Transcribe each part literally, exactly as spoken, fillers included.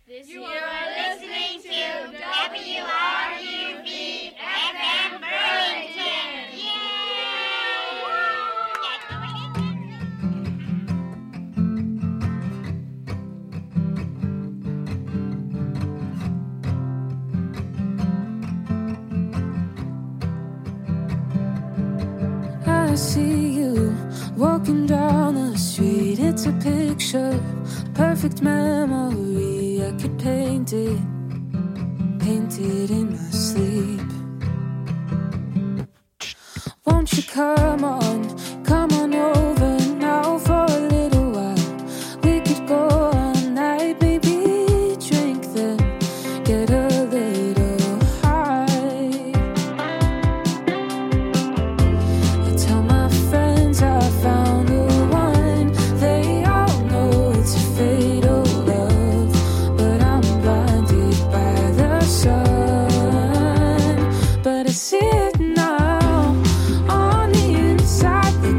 You are listening to W R U B F M Burlington. I see you walking down the street. It's a picture, perfect memory. I could paint it, paint it in my sleep. Won't you come on, come on over now for a little while. We could go all night, maybe drink then get a little high. I tell my friends I found the one. They all know it's a fatal love, but I'm blinded by the sun. But I see it now on the inside.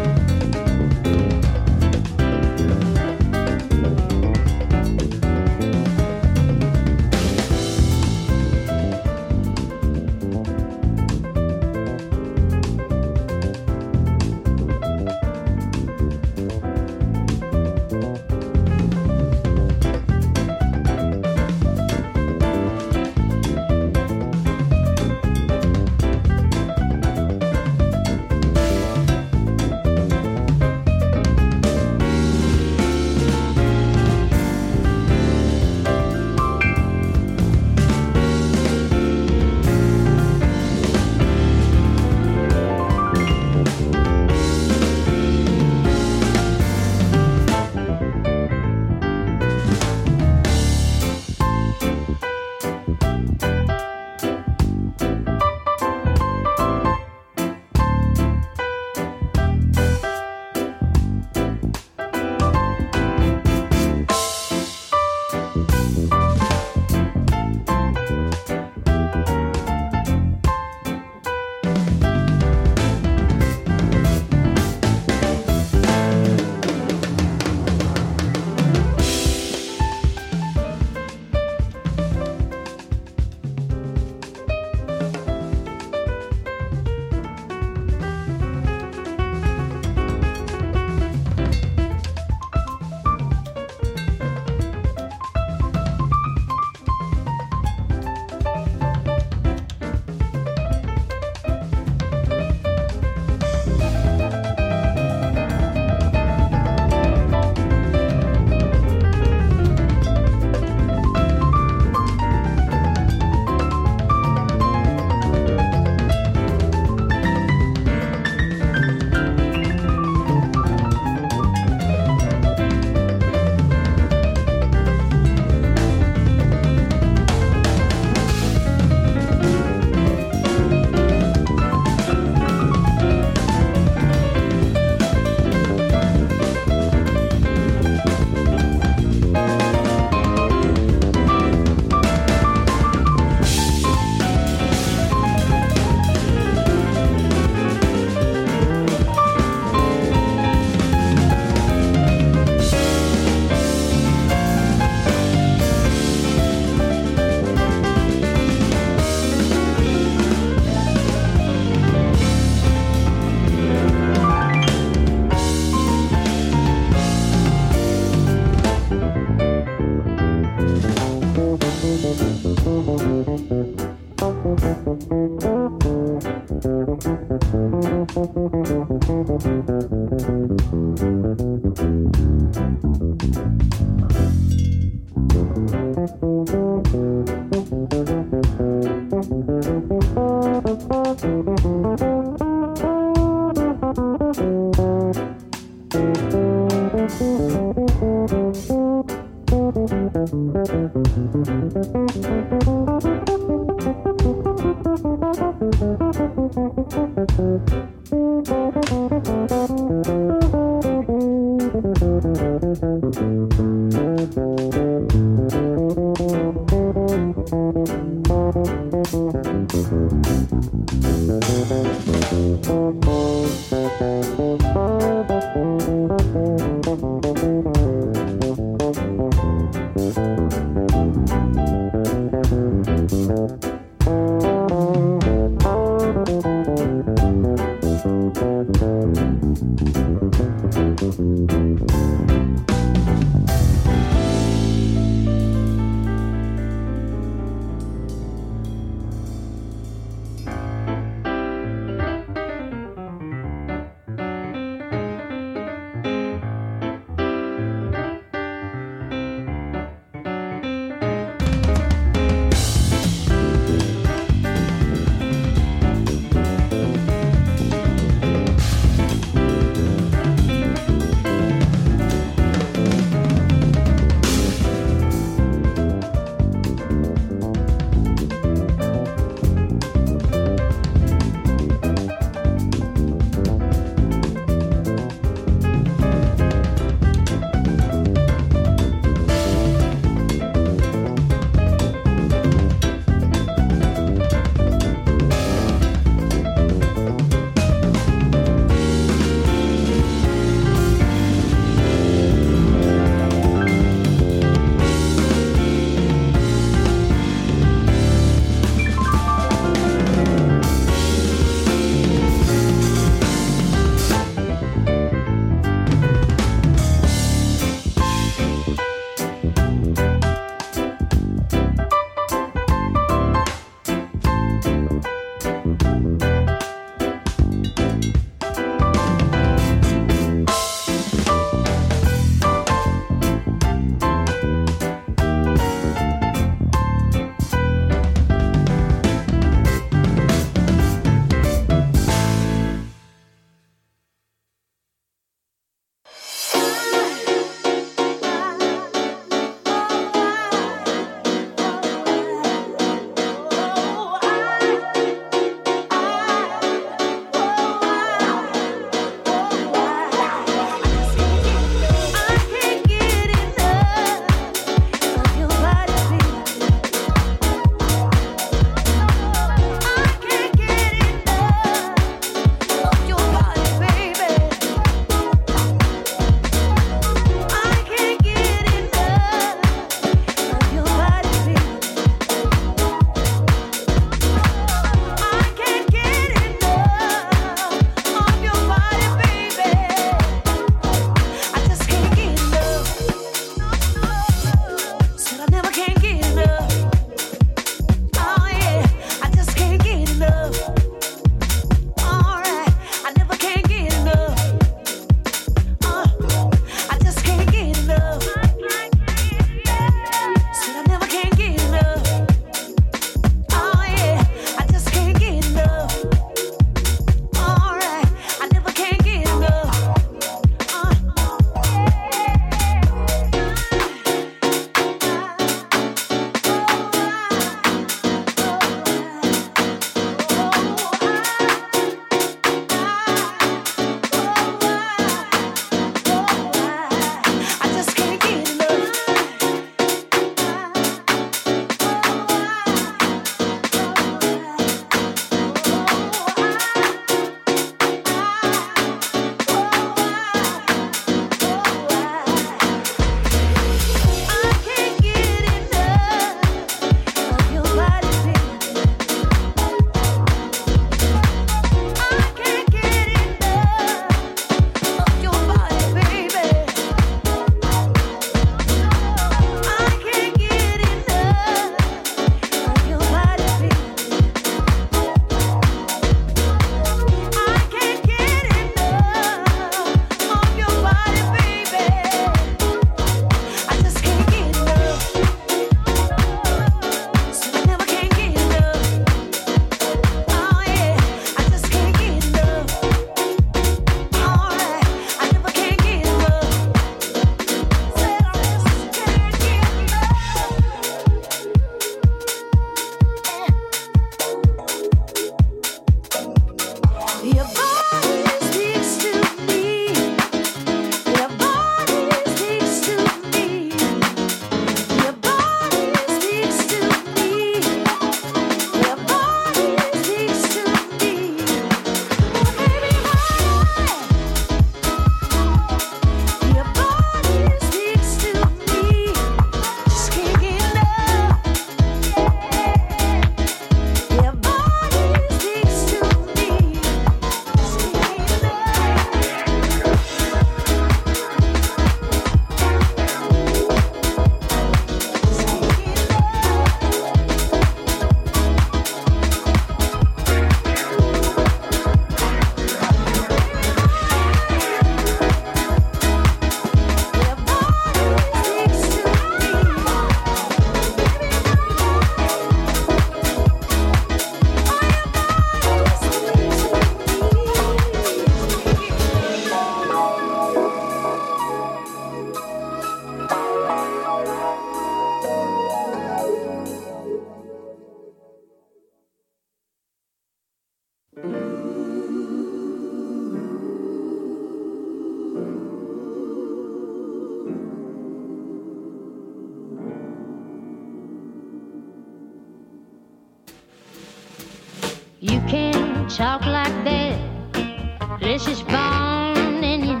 talk like that, this is born in you.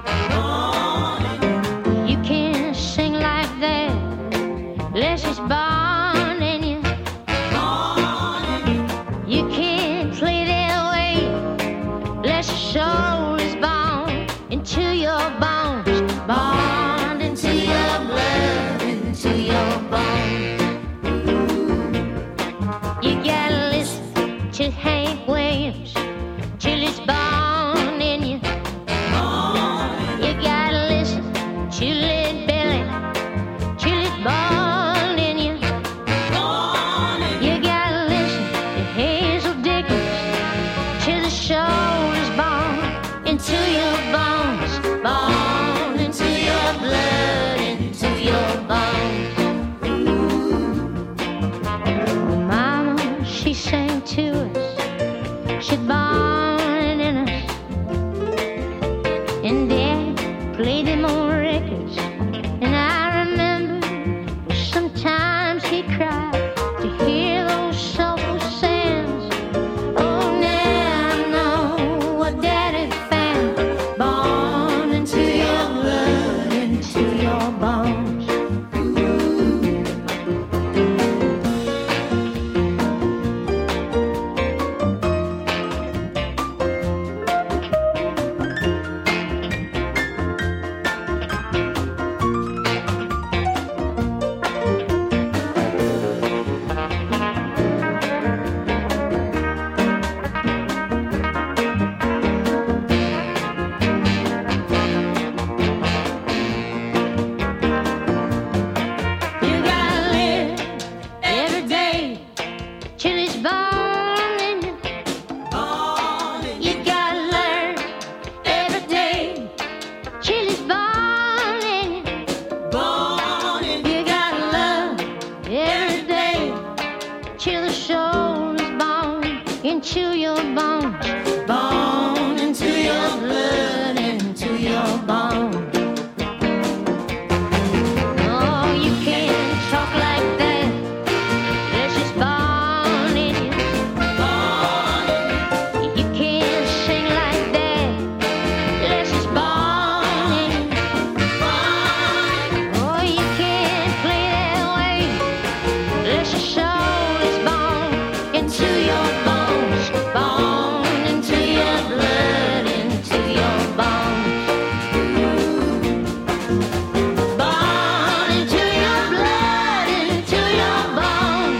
You can't sing like that, this is born in you. You can't play that way, this soul is born into your bones, born into your blood, into your bones. You gotta listen to Hank Williams till it's born in you. You gotta listen to Led Belly till it's born in you. You gotta listen to Hazel Dickens till the soul is born into your bones, born into your blood, into your bones. Mama, she sang to us, she's born in us. And Dad played them on records, and I remember sometimes he cried to hear those soulful sounds. Oh, now I know what Daddy found, born into your blood, into your bones. You gotta live every day till it's born in you. You gotta learn every day till it's born in you. You gotta love every day till the soul is born into your bones, born into your blood, into your bones. No, you can't talk like that, this is born in you. You can't sing like that, this is born in you. Oh, you can't play that way, this soul is born into your bones, born into your blood, into your bones. Born into your blood, into your bones.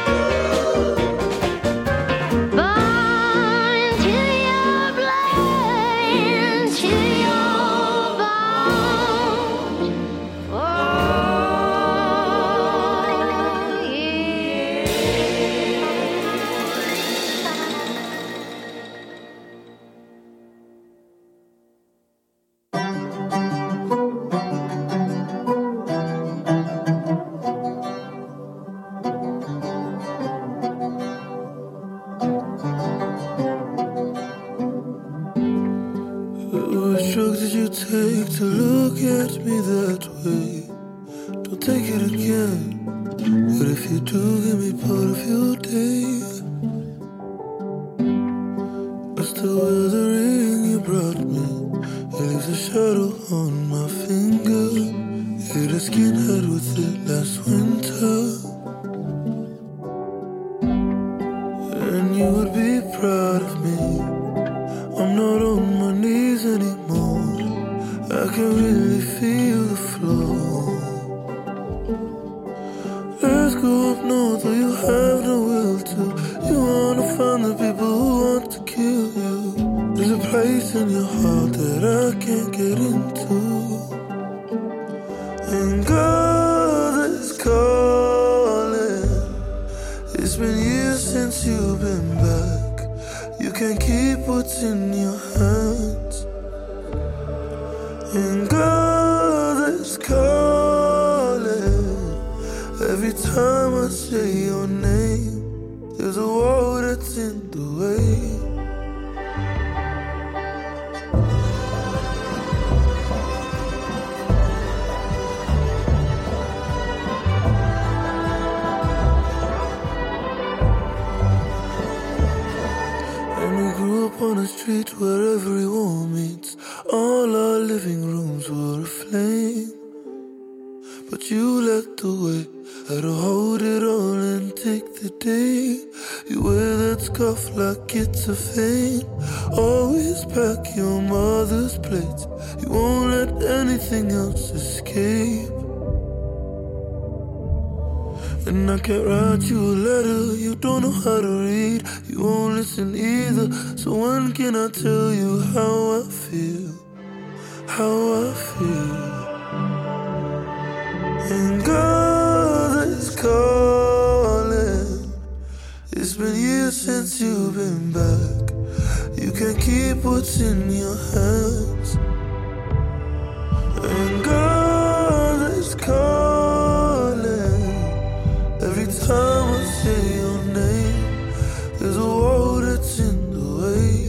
Born into your blood, into your bones. Oh, What drugs did you take to look at me that way? Don't take it again. But if you do, give me part of your day. I still wear the ring you brought me. It leaves a shadow on my finger. Hit a skinhead with it last winter. And you would be proud of me. I'm not on my knees anymore. I can really feel the floor. Let's go up north where you have no will to. You wanna find the people who want to kill you. There's a place in your heart that I can't get into. And God is calling. It's been years since you've been back. You can't keep what's in your hands. And God is calling. Every time I say your name, there's a wall that's in the way. And we All our living rooms were aflame, but you led the way. Had to hold it all and take the day. You wear that scarf like it's a feint. Always pack your mother's plates. You won't let anything else escape. And I can't write you a letter. You don't know how to read. You won't listen either. So when can I tell you how I feel? How I feel. And God is calling. It's been years since you've been back. You can't keep what's in your hands. And God is calling. Every time I say your name, there's a wall that's in the way.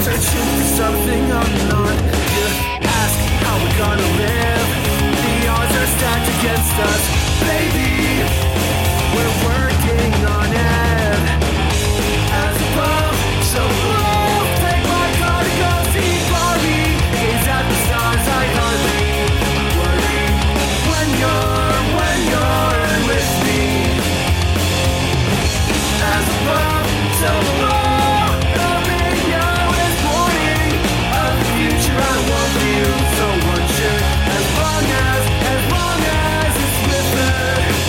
searching for something I'm not. You ask how we're gonna live. The odds are stacked against us, baby. We're working on it. As above, so below. Take my car to go see Bobby. Gaze at the stars, I hardly worry. When you're, when you're with me. As above, so below. The radio is warning of the future I want for you. So unsure, as long as, as long as it's with her.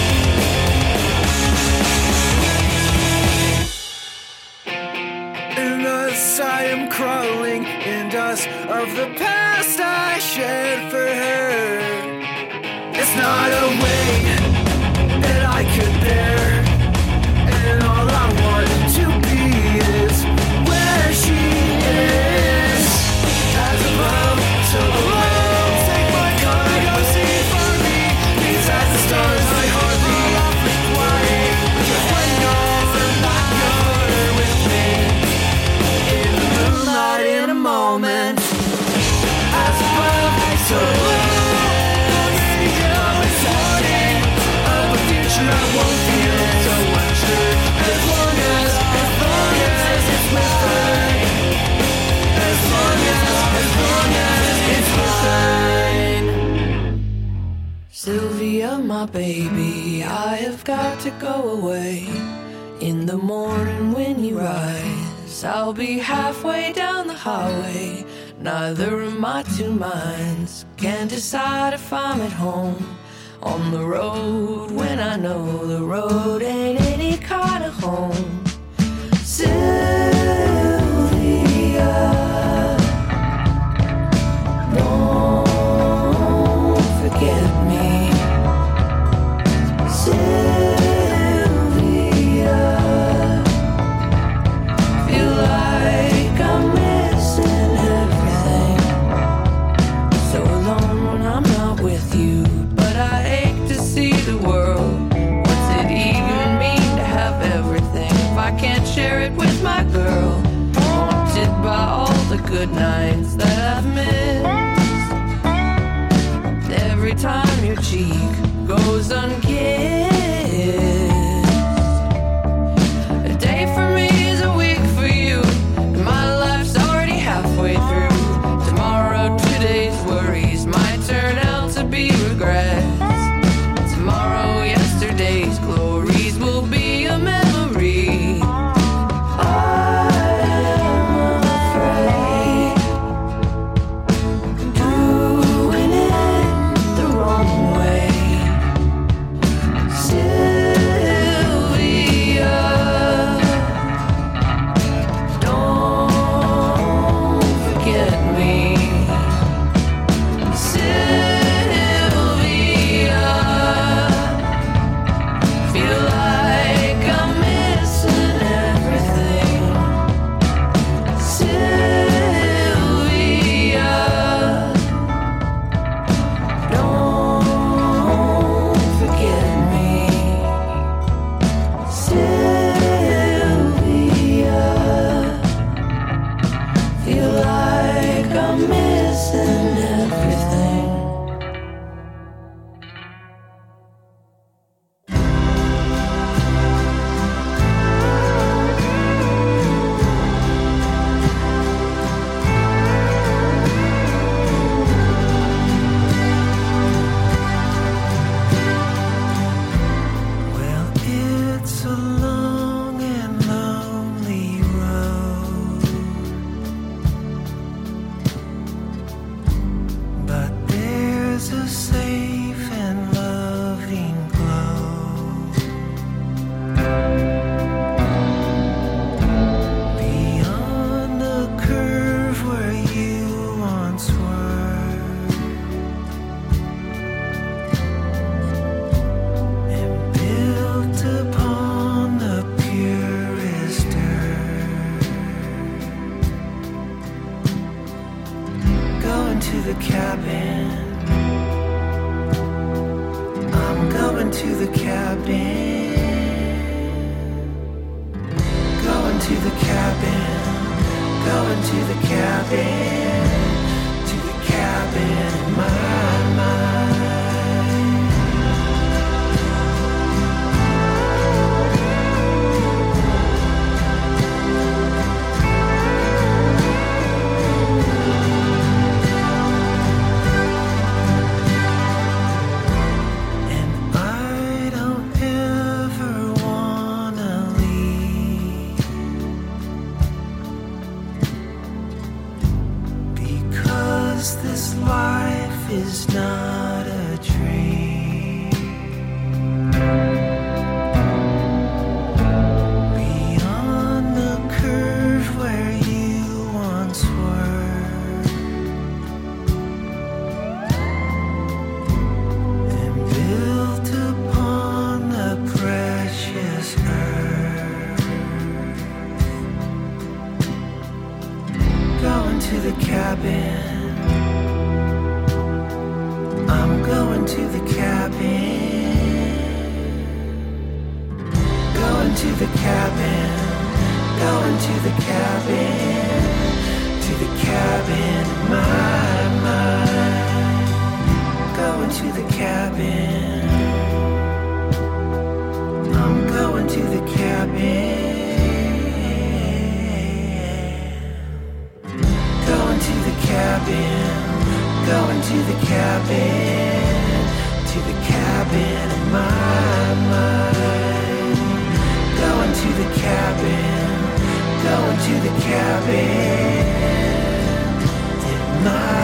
In us I am crawling, in dust of the past I shed for her. It's not a weight that I could bear, and all I want to be is where she is. As above, so below. Take my car, go see for me. These as the stars, I hardly awfully quiet. Just when you're not, you're with me. In the moonlight, in a moment. As above, so below. The radio is warning of a future I won't feel so unsure. As long as, as long as it's with her. As long as, as long as it's mine. Sylvia, my baby, I have got to go away. In the morning when you rise, I'll be halfway down the highway. Neither of my two minds can decide if I'm at home on the road when I know the road ain't any kind of home. Sylvia, don't forget me. Sylvia, feel like I'm missing everything. So alone when I'm not with you, but I ache to see the world. What's it even mean to have everything if I can't share it with my girl? Haunted by all the good nights that I've missed. Every time your cheek goes unkissed. A day for me is a week for you, and my life's already halfway through. Tomorrow, today's worries might turn out to be regrets. Tomorrow, yesterday's glories will be a memory. I'm afraid doing it the wrong way. Sylvia, don't forget me. Sylvia, feel like I'm missing everything. Sylvia, don't forget me. Sylvia, feel like I'm missing everything. Well, it's a long and lonely road, but there's a safe and loving glow beyond the curve where you once were, and built upon the purest earth. Going to the cabin. I'm going to the cabin. Going to the cabin. going to the cabin, to the cabin in my mind. This life is not a dream. Beyond the curve where you once were, and built upon the precious earth, going to the cabin. I'm going to the cabin, going to the cabin, going to the cabin, to the cabin in my mind, going to the cabin, I'm going to the cabin, going to the cabin. Going to the cabin, to the cabin in my mind. Going to the cabin, going to the cabin in my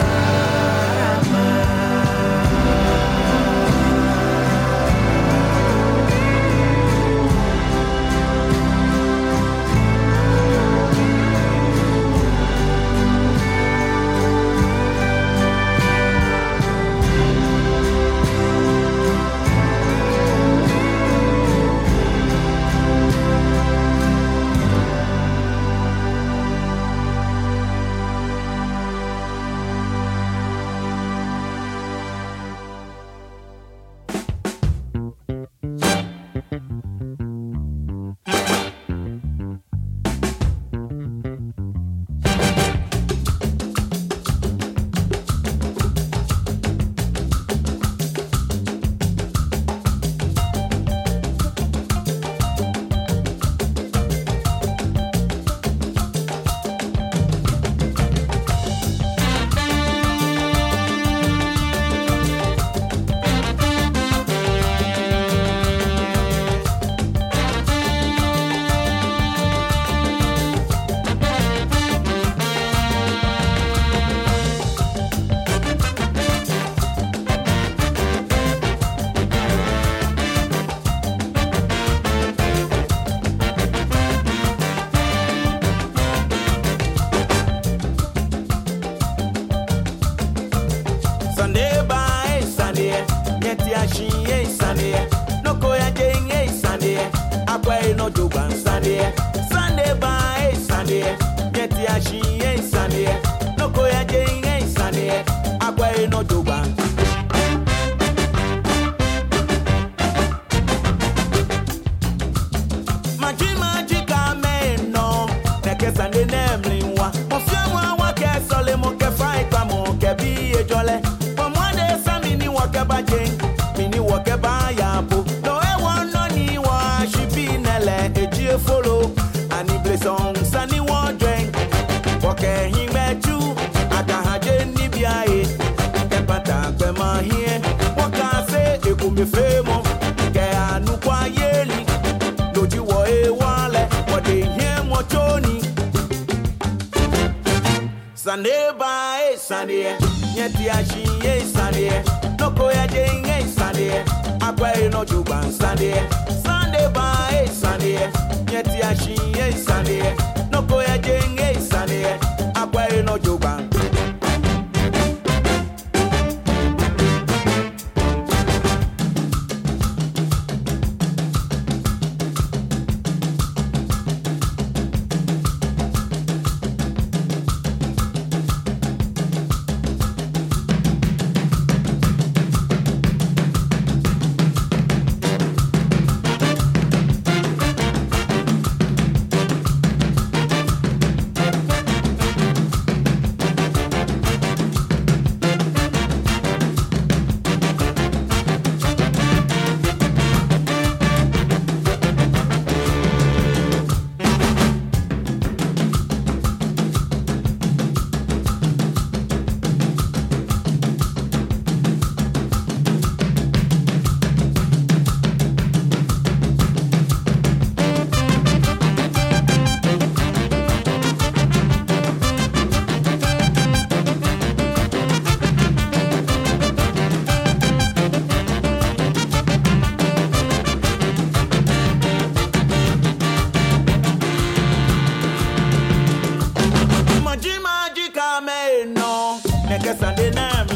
Sunday by Sunday, yet Yashi, Sunday, no Koya Jane, Sunday, Aquay no Juban Sunday, Sunday by Sunday, yet Yashi, Sunday, no Koya Jane, Sunday, Aquay no Juban. like a Sunday night.